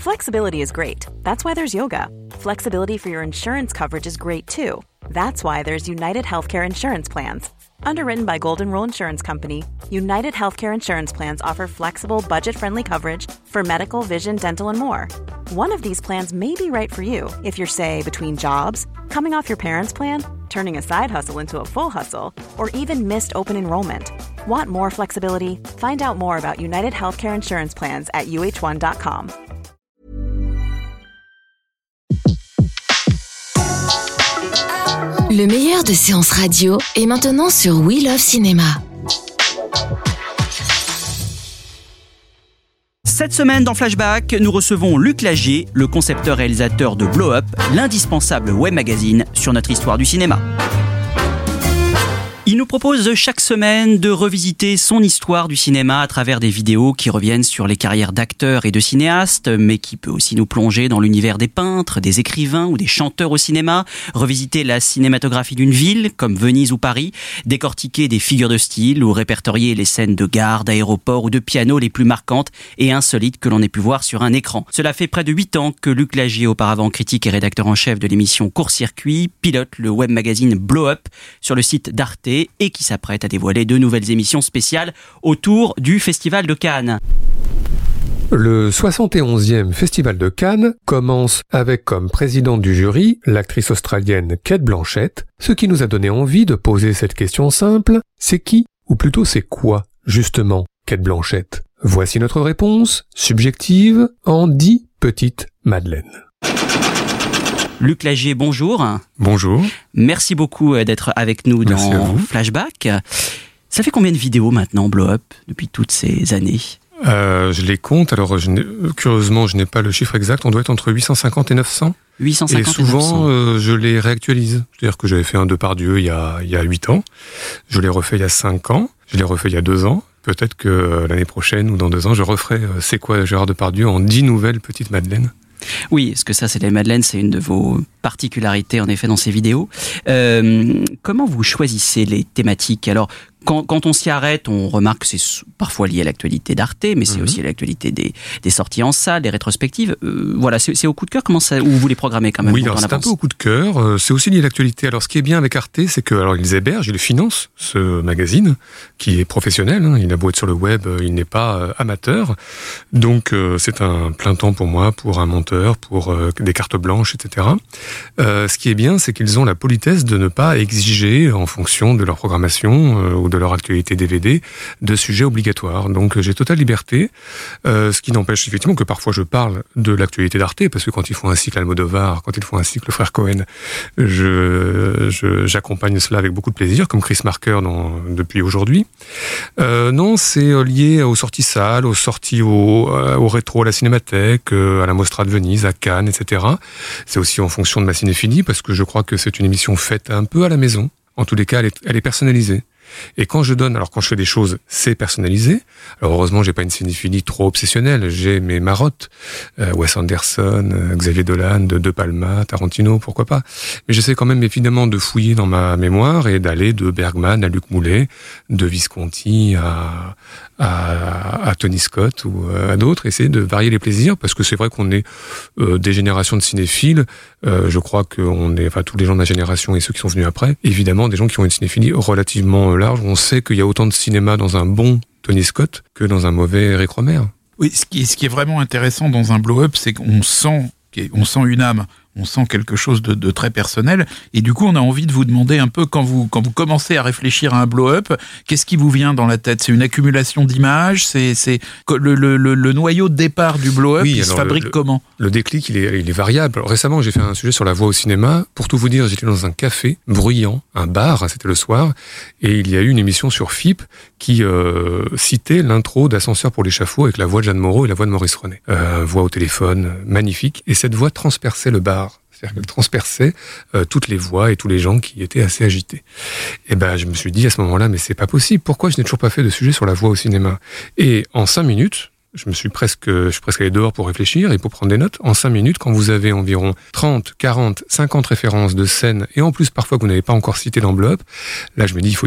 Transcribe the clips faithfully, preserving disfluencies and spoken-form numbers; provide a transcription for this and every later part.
Flexibility is great. That's why there's yoga. Flexibility for your insurance coverage is great too. That's why there's United Healthcare Insurance Plans. Underwritten by Golden Rule Insurance Company, United Healthcare Insurance Plans offer flexible, budget-friendly coverage for medical, vision, dental, and more. One of these plans may be right for you if you're, say, between jobs, coming off your parents' plan, turning a side hustle into a full hustle, or even missed open enrollment. Want more flexibility? Find out more about United Healthcare Insurance Plans at U H one dot com. Le meilleur de séances radio est maintenant sur We Love Cinéma. Cette semaine dans Flashback, nous recevons Luc Lagier, le concepteur-réalisateur de Blow Up, l'indispensable web magazine sur notre histoire du cinéma. Il nous propose chaque semaine de revisiter son histoire du cinéma à travers des vidéos qui reviennent sur les carrières d'acteurs et de cinéastes, mais qui peut aussi nous plonger dans l'univers des peintres, des écrivains ou des chanteurs au cinéma, revisiter la cinématographie d'une ville comme Venise ou Paris, décortiquer des figures de style ou répertorier les scènes de gare, d'aéroport ou de piano les plus marquantes et insolites que l'on ait pu voir sur un écran. Cela fait près de huit ans que Luc Lagier, auparavant critique et rédacteur en chef de l'émission Court-Circuit, pilote le web magazine Blow Up sur le site d'Arte et qui s'apprête à dévoiler de nouvelles émissions spéciales autour du Festival de Cannes. Le soixante et onzième Festival de Cannes commence avec comme présidente du jury l'actrice australienne Cate Blanchett, ce qui nous a donné envie de poser cette question simple, c'est qui, ou plutôt c'est quoi, justement, Cate Blanchett ? Voici notre réponse, subjective, en dix petites madeleines. Luc Lagier, bonjour. Bonjour. Merci beaucoup d'être avec nous Merci dans Flashback. Ça fait combien de vidéos maintenant, Blow Up, depuis toutes ces années ? euh, Je les compte, alors je curieusement je n'ai pas le chiffre exact, on doit être entre huit cent cinquante et neuf cents. huit cent cinquante et souvent, et neuf cents. Euh, je les réactualise. C'est-à-dire que j'avais fait un Depardieu il y a, il y a huit ans, je l'ai refait il y a cinq ans, je l'ai refait il y a deux ans. Peut-être que euh, l'année prochaine ou dans deux ans, je referai euh, C'est quoi Gérard Depardieu en dix nouvelles petites madeleines. Oui, parce que ça, c'est les madeleines, c'est une de vos particularités, en effet, dans ces vidéos. Euh, comment vous choisissez les thématiques ? Alors, quand, quand on s'y arrête, on remarque que c'est parfois lié à l'actualité d'Arte, mais c'est mmh. aussi à l'actualité des, des sorties en salle, des rétrospectives. Euh, voilà, c'est, c'est au coup de cœur, comment ça, ou vous les programmez quand même ? Oui, alors c'est un peu au coup de cœur, euh, c'est aussi lié à l'actualité. Alors, ce qui est bien avec Arte, c'est que, alors, ils hébergent, ils financent ce magazine, qui est professionnel, hein, il a beau être sur le web, il n'est pas euh, amateur. Donc, euh, c'est un plein temps pour moi, pour un monteur, pour euh, des cartes blanches, et cetera. Euh, ce qui est bien, c'est qu'ils ont la politesse de ne pas exiger, en fonction de leur programmation euh, ou de leur actualité D V D, de sujets obligatoires. Donc j'ai totale liberté, euh, ce qui n'empêche effectivement que parfois je parle de l'actualité d'Arte, parce que quand ils font un cycle Almodovar, quand ils font un cycle Frère Cohen, je, je, j'accompagne cela avec beaucoup de plaisir, comme Chris Marker dans, depuis aujourd'hui. Euh, non, c'est lié aux sorties salles, aux sorties au, au rétro, à la Cinémathèque, à la Mostra de Venise, à Cannes, et cetera. C'est aussi en fonction de ma cinéphilie, parce que je crois que c'est une émission faite un peu à la maison. En tous les cas, elle est, elle est personnalisée. Et quand je donne, alors quand je fais des choses, c'est personnalisé. Alors heureusement, j'ai pas une cinéphilie trop obsessionnelle. J'ai mes marottes, euh, Wes Anderson, euh, Xavier Dolan, De, De Palma, Tarantino, pourquoi pas. Mais j'essaie quand même évidemment de fouiller dans ma mémoire et d'aller de Bergman à Luc Moulet, de Visconti à, à, à Tony Scott ou à d'autres. Essayer de varier les plaisirs, parce que c'est vrai qu'on est euh, des générations de cinéphiles. Euh, je crois qu'on est, enfin tous les gens de ma génération et ceux qui sont venus après, évidemment des gens qui ont une cinéphilie relativement large. On sait qu'il y a autant de cinéma dans un bon Tony Scott que dans un mauvais Eric Romer. Oui, ce qui est, ce qui est vraiment intéressant dans un blow-up, c'est qu'on sent, on sent une âme. On sent quelque chose de, de très personnel, et du coup on a envie de vous demander un peu, quand vous, quand vous commencez à réfléchir à un blow-up, qu'est-ce qui vous vient dans la tête ? C'est une accumulation d'images, c'est, c'est le, le, le, le noyau de départ du blow-up, oui, il se fabrique le, comment ? Le déclic, il est, il est variable. Alors, récemment, j'ai fait un sujet sur la voix au cinéma. Pour tout vous dire, j'étais dans un café bruyant, un bar, c'était le soir, et il y a eu une émission sur F I P qui euh, citait l'intro d'Ascenseur pour l'échafaud avec la voix de Jeanne Moreau et la voix de Maurice René. Euh, voix au téléphone, magnifique, et cette voix transperçait le bar. C'est-à-dire qu'elle transperçait euh, toutes les voix et tous les gens qui étaient assez agités. Et ben, je me suis dit à ce moment-là, mais c'est pas possible. Pourquoi je n'ai toujours pas fait de sujet sur la voix au cinéma ? Et en cinq minutes, je me suis presque, je suis presque allé dehors pour réfléchir et pour prendre des notes. En cinq minutes, quand vous avez environ trente, quarante, cinquante références de scènes, et en plus parfois que vous n'avez pas encore cité dans Blow Up, là je me dis il faut y aller.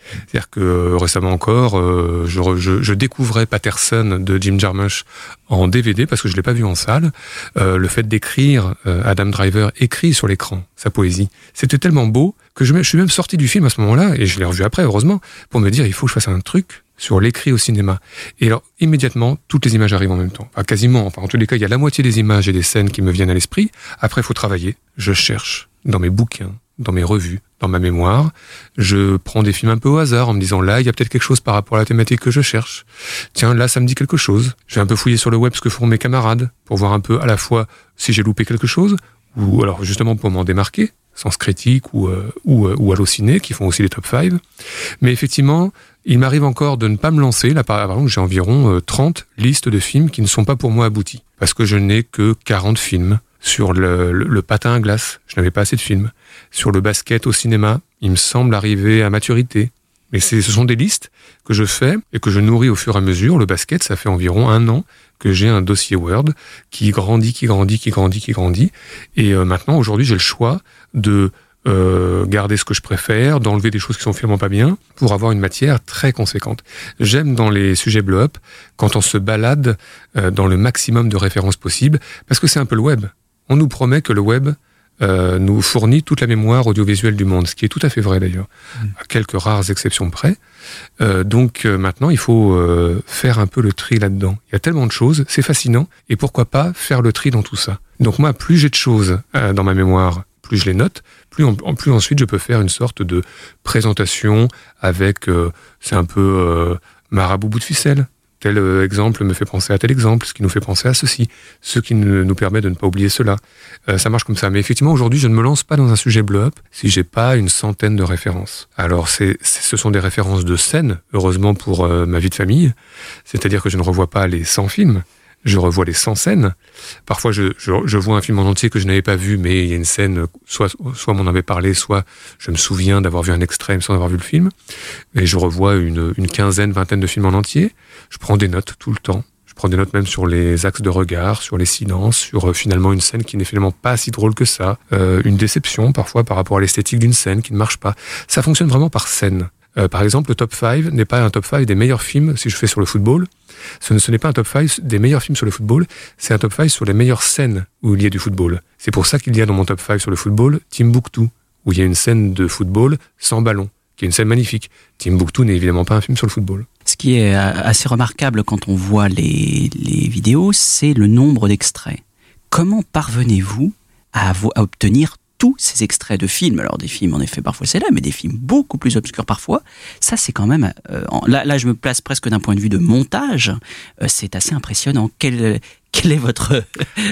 C'est-à-dire que euh, récemment encore, euh, je, je, je découvrais Patterson de Jim Jarmusch en D V D parce que je l'ai pas vu en salle. Euh, le fait d'écrire, euh, Adam Driver écrit sur l'écran sa poésie, c'était tellement beau que je, me, je suis même sorti du film à ce moment-là, et je l'ai revu après, heureusement, pour me dire il faut que je fasse un truc sur l'écrit au cinéma. Et alors, immédiatement, toutes les images arrivent en même temps. Enfin, quasiment. Enfin, en tous les cas, il y a la moitié des images et des scènes qui me viennent à l'esprit. Après, il faut travailler. Je cherche dans mes bouquins, dans mes revues, dans ma mémoire. Je prends des films un peu au hasard en me disant là, il y a peut-être quelque chose par rapport à la thématique que je cherche. Tiens, là, ça me dit quelque chose. Je vais un peu fouiller sur le web ce que font mes camarades pour voir un peu à la fois si j'ai loupé quelque chose ou alors justement pour m'en démarquer. Sens Critique ou, euh, ou, euh, ou Allociné, qui font aussi les top cinq. Mais effectivement, il m'arrive encore de ne pas me lancer. Là, par exemple, j'ai environ euh, trente listes de films qui ne sont pas pour moi aboutis. Parce que je n'ai que quarante films. Sur le, le, le patin à glace, je n'avais pas assez de films. Sur le basket au cinéma, il me semble arriver à maturité. Mais c'est, ce sont des listes que je fais et que je nourris au fur et à mesure. Le basket, ça fait environ un an que j'ai un dossier Word qui grandit, qui grandit, qui grandit, qui grandit. Et euh, maintenant, aujourd'hui, j'ai le choix de euh, garder ce que je préfère, d'enlever des choses qui sont finalement pas bien, pour avoir une matière très conséquente. J'aime dans les sujets blow-up quand on se balade euh, dans le maximum de références possibles, parce que c'est un peu le web. On nous promet que le web euh, nous fournit toute la mémoire audiovisuelle du monde, ce qui est tout à fait vrai d'ailleurs, mmh. à quelques rares exceptions près. Euh, donc euh, maintenant, il faut euh, faire un peu le tri là-dedans. Il y a tellement de choses, c'est fascinant, et pourquoi pas faire le tri dans tout ça. Donc moi, plus j'ai de choses euh, dans ma mémoire, plus je les note, plus, en, plus ensuite je peux faire une sorte de présentation avec, euh, c'est un peu euh, marabout bout de ficelle. Tel euh, exemple me fait penser à tel exemple, ce qui nous fait penser à ceci, ce qui ne, nous permet de ne pas oublier cela. Euh, ça marche comme ça. Mais effectivement, aujourd'hui, je ne me lance pas dans un sujet blow-up si j'ai pas une centaine de références. Alors, c'est, c'est, ce sont des références de scène, heureusement pour euh, ma vie de famille. C'est-à-dire que je ne revois pas les cent films, je revois les cent scènes. Parfois, je, je, je vois un film en entier que je n'avais pas vu, mais il y a une scène, soit, soit m'en avait parlé, soit je me souviens d'avoir vu un extrait sans avoir vu le film. Et je revois une, une quinzaine, vingtaine de films en entier. Je prends des notes tout le temps. Je prends des notes même sur les axes de regard, sur les silences, sur euh, finalement une scène qui n'est finalement pas si drôle que ça. Euh, une déception parfois par rapport à l'esthétique d'une scène qui ne marche pas. Ça fonctionne vraiment par scène. Euh, par exemple, le top cinq n'est pas un top cinq des meilleurs films si je fais sur le football. Ce, ne, ce n'est pas un top cinq des meilleurs films sur le football, c'est un top cinq sur les meilleures scènes où il y a du football. C'est pour ça qu'il y a dans mon top cinq sur le football Timbuktu, où il y a une scène de football sans ballon, qui est une scène magnifique. Timbuktu n'est évidemment pas un film sur le football. Ce qui est assez remarquable quand on voit les, les vidéos, c'est le nombre d'extraits. Comment parvenez-vous à, à obtenir tous ces extraits de films, alors des films en effet parfois célèbres, mais des films beaucoup plus obscurs parfois, ça c'est quand même, euh, là, là je me place presque d'un point de vue de montage, euh, c'est assez impressionnant. Quel, quel est votre secret ?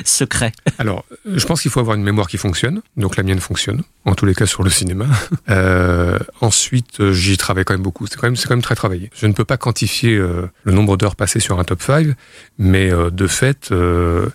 Alors, je pense qu'il faut avoir une mémoire qui fonctionne, donc la mienne fonctionne, en tous les cas sur le cinéma. Euh, ensuite, j'y travaille quand même beaucoup, c'est quand même, c'est quand même très travaillé. Je ne peux pas quantifier euh, le nombre d'heures passées sur un top cinq, mais euh, de fait, euh,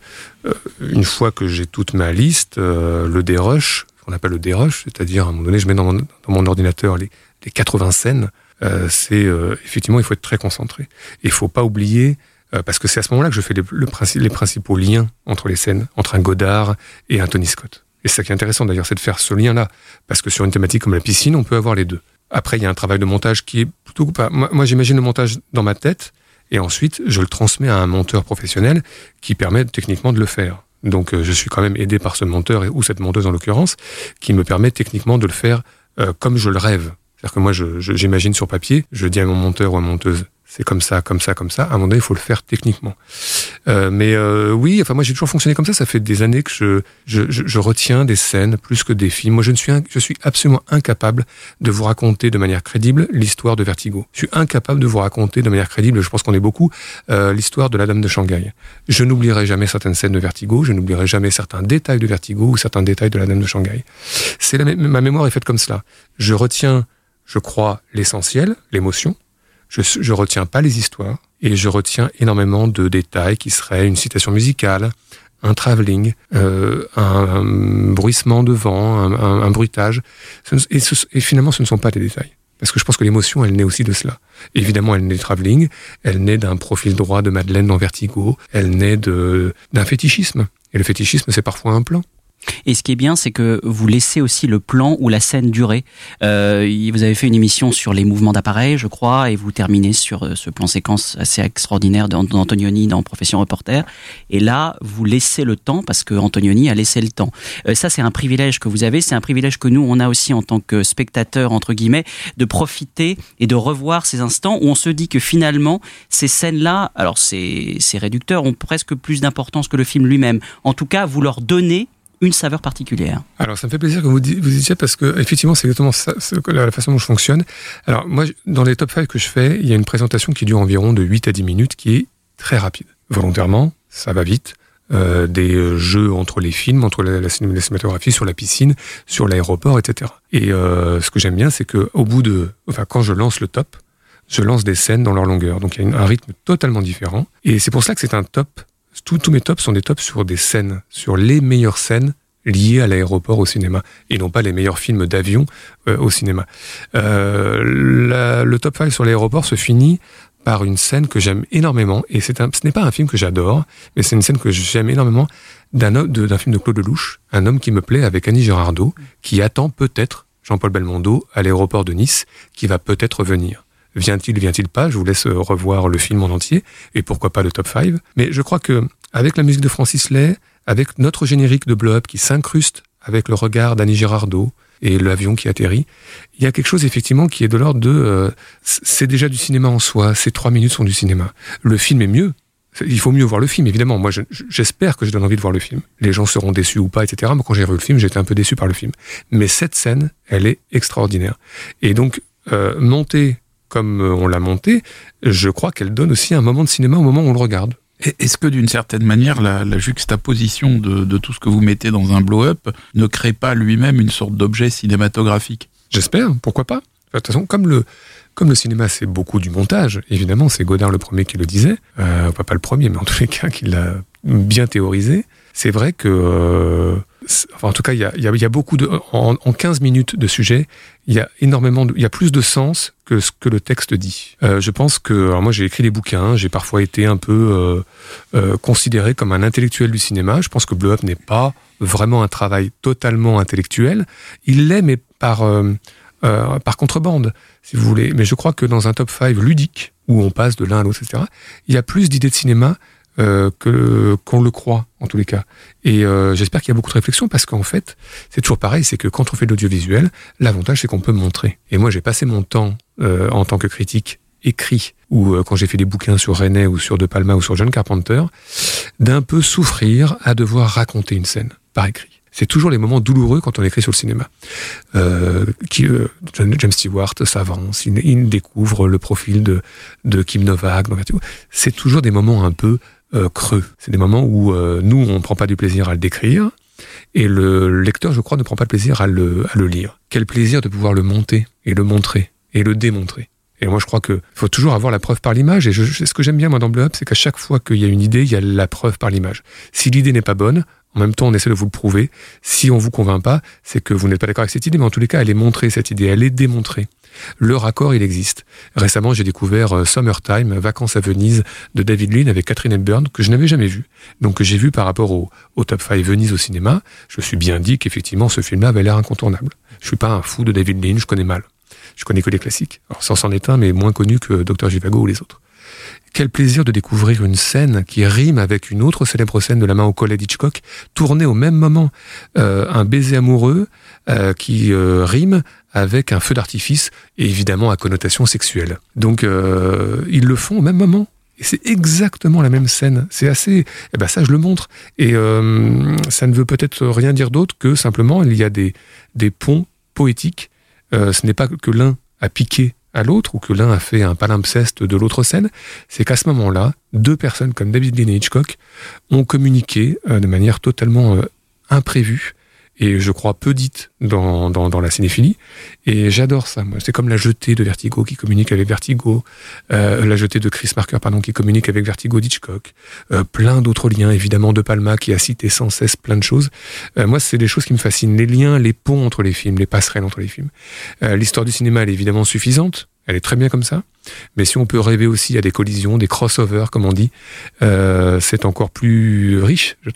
une fois que j'ai toute ma liste, euh, le dérush, on appelle le dérush, c'est-à-dire à un moment donné, je mets dans mon, dans mon ordinateur les, les quatre-vingts scènes, euh, c'est euh, effectivement, il faut être très concentré. Et il faut pas oublier, euh, parce que c'est à ce moment-là que je fais les, le princi- les principaux liens entre les scènes, entre un Godard et un Tony Scott. Et c'est ça qui est intéressant d'ailleurs, c'est de faire ce lien-là, parce que sur une thématique comme la piscine, on peut avoir les deux. Après, il y a un travail de montage qui est plutôt... Pas, moi, moi, j'imagine le montage dans ma tête, et ensuite, je le transmets à un monteur professionnel qui permet techniquement de le faire. Donc, euh, je suis quand même aidé par ce monteur, ou cette monteuse en l'occurrence, qui me permet techniquement de le faire euh, comme je le rêve. C'est-à-dire que moi, je, je, j'imagine sur papier, je dis à mon monteur ou à monteuse, c'est comme ça, comme ça, comme ça. À un moment donné, il faut le faire techniquement. Euh, mais euh, oui, enfin moi j'ai toujours fonctionné comme ça. Ça fait des années que je, je, je, je retiens des scènes plus que des films. Moi, je ne suis, un, je suis absolument incapable de vous raconter de manière crédible l'histoire de Vertigo. Je suis incapable de vous raconter de manière crédible, je pense qu'on est beaucoup, euh, l'histoire de la Dame de Shanghai. Je n'oublierai jamais certaines scènes de Vertigo. Je n'oublierai jamais certains détails de Vertigo ou certains détails de la Dame de Shanghai. C'est la, ma mémoire est faite comme cela. Je retiens, je crois, l'essentiel, l'émotion. Je, je retiens pas les histoires et je retiens énormément de détails qui seraient une citation musicale, un travelling, euh, un, un bruissement de vent, un, un, un bruitage. Et, ce, et finalement, ce ne sont pas des détails. Parce que je pense que l'émotion, elle naît aussi de cela. Évidemment, elle naît du travelling, elle naît d'un profil droit de Madeleine dans Vertigo, elle naît de, d'un fétichisme. Et le fétichisme, c'est parfois un plan. Et ce qui est bien, c'est que vous laissez aussi le plan ou la scène durer. Euh, vous avez fait une émission sur les mouvements d'appareil, je crois, et vous terminez sur ce plan séquence assez extraordinaire d'Antonioni dans Profession Reporter. Et là, vous laissez le temps parce que Antonioni a laissé le temps. Euh, ça, c'est un privilège que vous avez. C'est un privilège que nous, on a aussi en tant que spectateurs, entre guillemets, de profiter et de revoir ces instants où on se dit que finalement, ces scènes-là, alors c'est, c'est réducteur, ont presque plus d'importance que le film lui-même. En tout cas, vous leur donnez une saveur particulière. Alors, ça me fait plaisir que vous vous disiez, parce que, effectivement, c'est exactement ça, c'est la façon dont je fonctionne. Alors, moi, dans les top cinq que je fais, il y a une présentation qui dure environ de huit à dix minutes, qui est très rapide. Volontairement, ça va vite. Euh, des jeux entre les films, entre la, la cinématographie, sur la piscine, sur l'aéroport, et cetera. Et euh, ce que j'aime bien, c'est que, au bout de, enfin, quand je lance le top, je lance des scènes dans leur longueur. Donc, il y a une, un rythme totalement différent. Et c'est pour ça que c'est un top. Tous, tous mes tops sont des tops sur des scènes, sur les meilleures scènes liées à l'aéroport au cinéma, et non pas les meilleurs films d'avion euh, au cinéma. Euh, la, le top cinq sur l'aéroport se finit par une scène que j'aime énormément, et c'est un, ce n'est pas un film que j'adore, mais c'est une scène que j'aime énormément d'un, de, d'un film de Claude Lelouch, Un homme qui me plaît, avec Annie Girardot, qui attend peut-être Jean-Paul Belmondo à l'aéroport de Nice, qui va peut-être venir. Vient-il, vient-il pas? Je vous laisse revoir le film en entier, et pourquoi pas le top cinq. Mais je crois que, avec la musique de Francis Lay, avec notre générique de Blow Up qui s'incruste avec le regard d'Annie Girardot et l'avion qui atterrit, il y a quelque chose effectivement qui est de l'ordre de... Euh, c'est déjà du cinéma en soi, ces trois minutes sont du cinéma. Le film est mieux, il faut mieux voir le film, évidemment. Moi, je, j'espère que je donne envie de voir le film. Les gens seront déçus ou pas, et cetera. Moi, quand j'ai revu le film, j'étais un peu déçu par le film. Mais cette scène, elle est extraordinaire. Et donc, euh, monter... comme on l'a monté, je crois qu'elle donne aussi un moment de cinéma au moment où on le regarde. Est-ce que d'une certaine manière, la, la juxtaposition de, de tout ce que vous mettez dans un blow-up ne crée pas lui-même une sorte d'objet cinématographique? J'espère, pourquoi pas. De toute façon, comme le, comme le cinéma, c'est beaucoup du montage, évidemment, c'est Godard le premier qui le disait, euh, pas le premier, mais en tous les cas, qui l'a bien théorisé. C'est vrai que... Euh, Enfin, en tout cas, il y a, il y a, il y a beaucoup de... En, en quinze minutes de sujet, il y a énormément de... Il y a plus de sens que ce que le texte dit. Euh, je pense que... Alors moi, j'ai écrit des bouquins, j'ai parfois été un peu euh, euh, considéré comme un intellectuel du cinéma. Je pense que Blow Up n'est pas vraiment un travail totalement intellectuel. Il l'est, mais par, euh, euh, par contrebande, si vous voulez. Mais je crois que dans un top cinq ludique, où on passe de l'un à l'autre, et cetera, il y a plus d'idées de cinéma Euh, que qu'on le croit en tous les cas. Et euh, j'espère qu'il y a beaucoup de réflexion, parce qu'en fait, c'est toujours pareil, c'est que quand on fait de l'audiovisuel, l'avantage c'est qu'on peut montrer. Et moi, j'ai passé mon temps euh, en tant que critique écrit, ou euh, quand j'ai fait des bouquins sur René ou sur De Palma ou sur John Carpenter, d'un peu souffrir à devoir raconter une scène par écrit. C'est toujours les moments douloureux quand on écrit sur le cinéma. Euh, qui, euh, James Stewart s'avance, il, il découvre le profil de, de Kim Novak. C'est toujours des moments un peu Euh, creux. C'est des moments où euh, nous, on ne prend pas du plaisir à le décrire, et le lecteur, je crois, ne prend pas de plaisir à le, à le lire. Quel plaisir de pouvoir le monter, et le montrer, et le démontrer. Et moi, je crois qu'il faut toujours avoir la preuve par l'image, et je, je, ce que j'aime bien, moi, dans Blow Up, c'est qu'à chaque fois qu'il y a une idée, il y a la preuve par l'image. Si l'idée n'est pas bonne, en même temps, on essaie de vous le prouver. Si on vous convainc pas, c'est que vous n'êtes pas d'accord avec cette idée, mais en tous les cas, elle est montrée, cette idée, elle est démontrée. Le raccord, il existe. Récemment, j'ai découvert euh, Summertime, Vacances à Venise, de David Lean avec Catherine Hepburn, que je n'avais jamais vu. Donc, que j'ai vu par rapport au, au top cinq Venise au cinéma. Je me suis bien dit qu'effectivement, ce film-là avait l'air incontournable. Je suis pas un fou de David Lean, je connais mal. Je connais que les classiques. Alors, ça c'en est un, mais moins connu que Docteur Zhivago ou les autres. Quel plaisir de découvrir une scène qui rime avec une autre célèbre scène de La main au collet d'Hitchcock, tournée au même moment. Euh, un baiser amoureux euh, qui euh, rime avec un feu d'artifice, et évidemment à connotation sexuelle. Donc, euh, ils le font au même moment. Et c'est exactement la même scène. C'est assez... Eh ben ça, je le montre. Et euh, ça ne veut peut-être rien dire d'autre que simplement, il y a des, des ponts poétiques. Euh, ce n'est pas que l'un a piqué à l'autre, ou que l'un a fait un palimpseste de l'autre scène, c'est qu'à ce moment-là, deux personnes comme David Lean et Hitchcock ont communiqué euh, de manière totalement euh, imprévue, et je crois peu dite dans, dans, dans la cinéphilie, et j'adore ça. Moi. C'est comme La Jetée de Vertigo qui communique avec Vertigo, euh, La Jetée de Chris Marker pardon, qui communique avec Vertigo d'Hitchcock, euh, plein d'autres liens, évidemment De Palma qui a cité sans cesse plein de choses. Euh, moi, c'est des choses qui me fascinent, les liens, les ponts entre les films, les passerelles entre les films. Euh, l'histoire du cinéma, elle est évidemment suffisante, elle est très bien comme ça, mais si on peut rêver aussi à des collisions, des crossovers, comme on dit, euh, c'est encore plus riche, je trouve.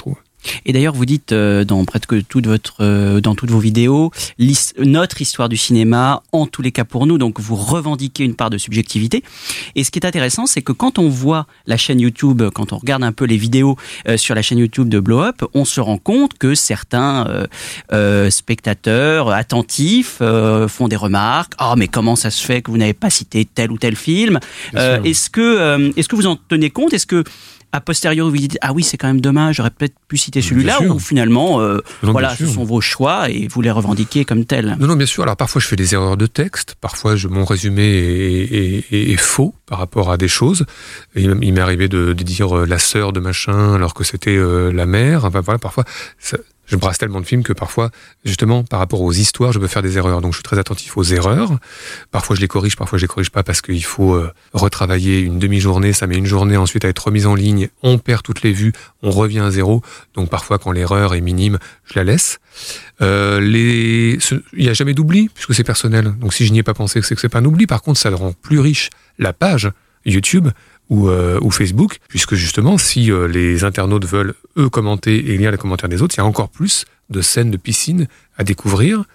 Et d'ailleurs, vous dites euh, dans presque toute votre, euh, dans toutes vos vidéos, l'his- notre histoire du cinéma, en tous les cas pour nous, donc vous revendiquez une part de subjectivité. Et ce qui est intéressant, c'est que quand on voit la chaîne YouTube, quand on regarde un peu les vidéos euh, sur la chaîne YouTube de Blow Up, on se rend compte que certains euh, euh, spectateurs attentifs euh, font des remarques. Ah, oh, mais comment ça se fait que vous n'avez pas cité tel ou tel film ? euh, Est-ce que, euh, est-ce que vous en tenez compte ? Est-ce que a posteriori, vous dites, ah oui, c'est quand même dommage, j'aurais peut-être pu citer celui-là, ou finalement, euh, non, voilà, ce sont vos choix et vous les revendiquez comme tels. Non, non, bien sûr. Alors parfois, je fais des erreurs de texte. Parfois, je, mon résumé est, est, est, est faux par rapport à des choses. Et il m'est arrivé de, de dire euh, la sœur de machin alors que c'était euh, la mère. Enfin, voilà, parfois, ça, je brasse tellement de films que parfois, justement, par rapport aux histoires, je peux faire des erreurs. Donc, je suis très attentif aux erreurs. Parfois, je les corrige, parfois, je les corrige pas parce qu'il faut euh, retravailler une demi-journée. Ça met une journée ensuite à être remise en ligne. On perd toutes les vues, on revient à zéro. Donc, parfois, quand l'erreur est minime, je la laisse. Euh, les, ce, il n'y a jamais d'oubli puisque c'est personnel. Donc, si je n'y ai pas pensé, c'est que c'est pas un oubli. Par contre, ça le rend plus riche la page YouTube ou, euh, ou Facebook, puisque justement, si euh, les internautes veulent, eux, commenter et lire les commentaires des autres, il y a encore plus de scènes de piscine à découvrir.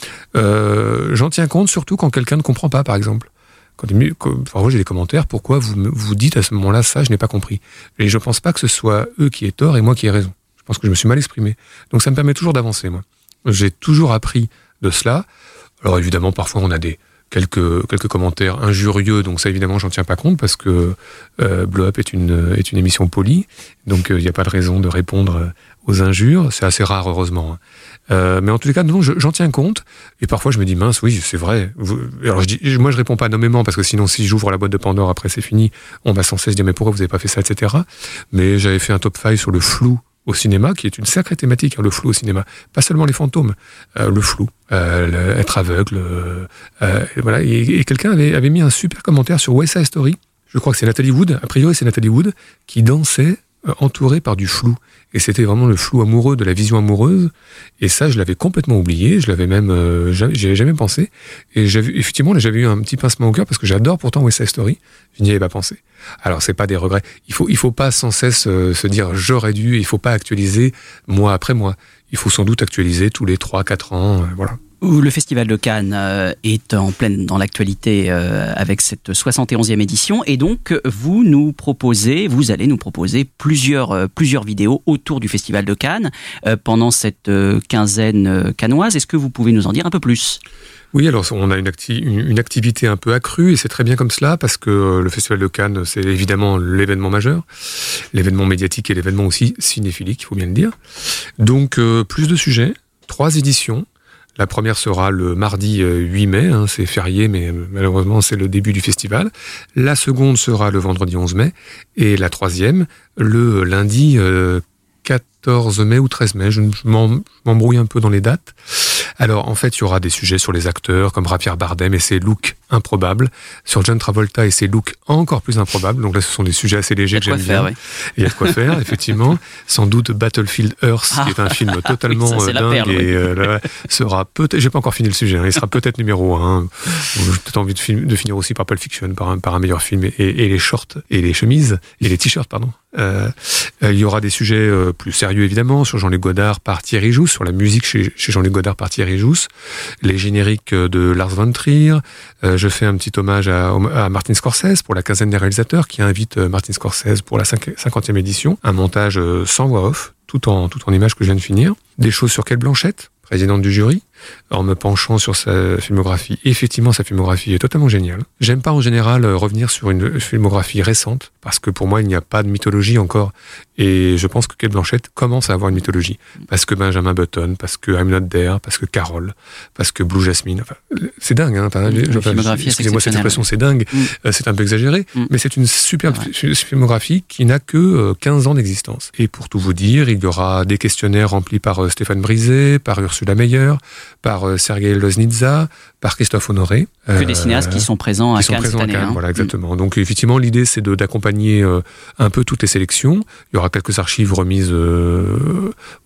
Euh, j'en tiens compte surtout quand quelqu'un ne comprend pas, par exemple. Quand, quand, parfois, j'ai des commentaires, pourquoi vous vous dites à ce moment-là, ça, je n'ai pas compris. Et je ne pense pas que ce soit eux qui aient tort et moi qui ai raison. Je pense que je me suis mal exprimé. Donc ça me permet toujours d'avancer, moi. J'ai toujours appris de cela. Alors évidemment, parfois, on a des... Quelques, quelques commentaires injurieux, donc ça évidemment j'en tiens pas compte parce que euh, Blow Up est une, est une émission polie, donc il euh, n'y a pas de raison de répondre aux injures, c'est assez rare heureusement. Hein. Euh, mais en tous les cas, non, je, j'en tiens compte, et parfois je me dis mince, oui c'est vrai. Vous, alors je dis, moi je réponds pas nommément parce que sinon si j'ouvre la boîte de Pandore après c'est fini, on va sans cesse dire mais pourquoi vous avez pas fait ça, et cetera. Mais j'avais fait un top cinq sur le flou au cinéma, qui est une sacrée thématique, hein, le flou au cinéma. Pas seulement les fantômes, euh, le flou, euh, le, être aveugle. Euh, euh, et voilà. Et, et quelqu'un avait, avait mis un super commentaire sur West Side Story. Je crois que c'est Nathalie Wood. A priori, c'est Nathalie Wood qui dansait euh, entourée par du flou. Et c'était vraiment le flou amoureux de la vision amoureuse. Et ça, je l'avais complètement oublié. Je l'avais même, euh, j'y avais jamais pensé. Et j'avais, effectivement, là, j'avais eu un petit pincement au cœur parce que j'adore pourtant West Side Story. Je n'y avais pas pensé. Alors, c'est pas des regrets. Il faut, il faut pas sans cesse euh, se dire j'aurais dû. Il faut pas actualiser mois après mois. Il faut sans doute actualiser tous les trois, quatre ans. Euh, voilà. Le Festival de Cannes euh, est en pleine dans l'actualité euh, avec cette soixante et onzième édition et donc vous nous proposez, vous allez nous proposer plusieurs, euh, plusieurs vidéos autour du Festival de Cannes euh, pendant cette euh, quinzaine euh, cannoise. Est-ce que vous pouvez nous en dire un peu plus ? Oui, alors on a une, acti- une activité un peu accrue et c'est très bien comme cela parce que le Festival de Cannes, c'est évidemment l'événement majeur, l'événement médiatique et l'événement aussi cinéphilique, il faut bien le dire. Donc euh, plus de sujets, trois éditions. La première sera le mardi huit mai, hein, c'est férié, mais malheureusement c'est le début du festival. La seconde sera le vendredi onze mai, et la troisième, le lundi euh, quatorze mai ou treize mai. Je, je m'embrouille un peu dans les dates. Alors, en fait, il y aura des sujets sur les acteurs, comme Javier Bardem et ses looks improbables, sur John Travolta et ses looks encore plus improbables. Donc là, ce sont des sujets assez légers que j'aime faire, bien. Oui. Il y a de quoi faire, effectivement. Sans doute Battlefield Earth, ah, qui est un film totalement oui, ça, dingue perle, et euh, là, sera peut-être. J'ai pas encore fini le sujet. Hein, il sera peut-être numéro un. J'ai peut-être envie de, film, de finir aussi par Pulp Fiction, par un, par un meilleur film et, et les shorts et les chemises et les t-shirts, pardon. Euh, euh, il y aura des sujets euh, plus sérieux évidemment sur Jean-Luc Godard par Thierry Jousse, sur la musique chez, chez Jean-Luc Godard par Thierry Jousse, les génériques de Lars von Trier. Euh, je fais un petit hommage à, à Martin Scorsese pour la quinzaine des réalisateurs qui invite Martin Scorsese pour la cinquantième édition. Un montage euh, sans voix off, tout en, tout en images que je viens de finir. Des choses sur Kate Blanchett, présidente du jury, en me penchant sur sa filmographie. Et effectivement, sa filmographie est totalement géniale. J'aime pas en général revenir sur une filmographie récente, parce que pour moi, il n'y a pas de mythologie encore. Et je pense que Kate Blanchett commence à avoir une mythologie. Parce que Benjamin Button, parce que I'm Not There, parce que Carol, parce que Blue Jasmine. Enfin, c'est dingue, hein. Enfin, enfin, excusez-moi cette expression, c'est dingue. Mm. C'est un peu exagéré, mm. mais c'est une superbe ouais. filmographie qui n'a que quinze ans d'existence. Et pour tout vous dire, il y aura des questionnaires remplis par Stéphane Brisé, par Ursula Meyer, par euh, Sergei Loznitsa, par Christophe Honoré. Que euh, des cinéastes qui sont présents à Cannes cette année. Hein. Voilà, exactement. Mm. Donc effectivement, l'idée c'est de, d'accompagner euh, un peu toutes les sélections. Il y aura quelques archives remises euh,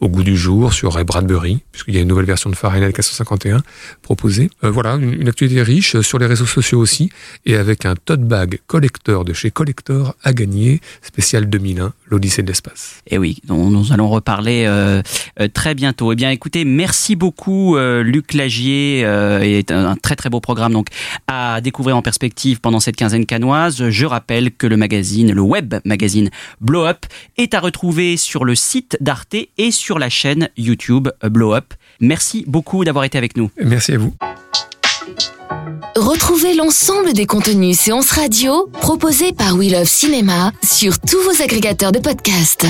au goût du jour sur Ray Bradbury, puisqu'il y a une nouvelle version de Fahrenheit quatre cent cinquante et un proposée. Euh, voilà, une, une actualité riche sur les réseaux sociaux aussi, et avec un tote bag collector de chez Collector à gagner, spécial deux mille un, l'Odyssée de l'espace. Et oui, dont nous allons reparler euh, euh, très bientôt. Eh bien, écoutez, merci beaucoup euh, Luc Lagier, euh, et un, un très très beau programme donc à découvrir en perspective pendant cette quinzaine cannoise. Je rappelle que le magazine, le web magazine Blow Up est à retrouver sur le site d'Arte et sur la chaîne YouTube Blow Up. Merci beaucoup d'avoir été avec nous. Merci à vous. Retrouvez l'ensemble des contenus séances radio proposés par We Love Cinéma sur tous vos agrégateurs de podcasts.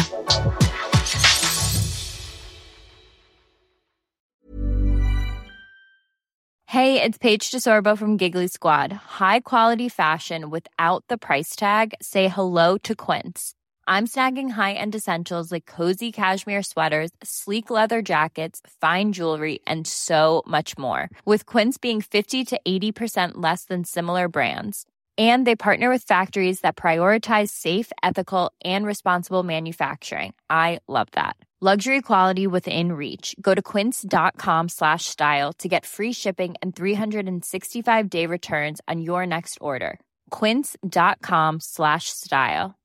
Hey, it's Paige DeSorbo from Giggly Squad. High quality fashion without the price tag. Say hello to Quince. I'm snagging high-end essentials like cozy cashmere sweaters, sleek leather jackets, fine jewelry, and so much more. With Quince being fifty to eighty percent less than similar brands. And they partner with factories that prioritize safe, ethical, and responsible manufacturing. I love that. Luxury quality within reach. Go to quince.com slash style to get free shipping and three sixty-five day returns on your next order. Quince.com slash style.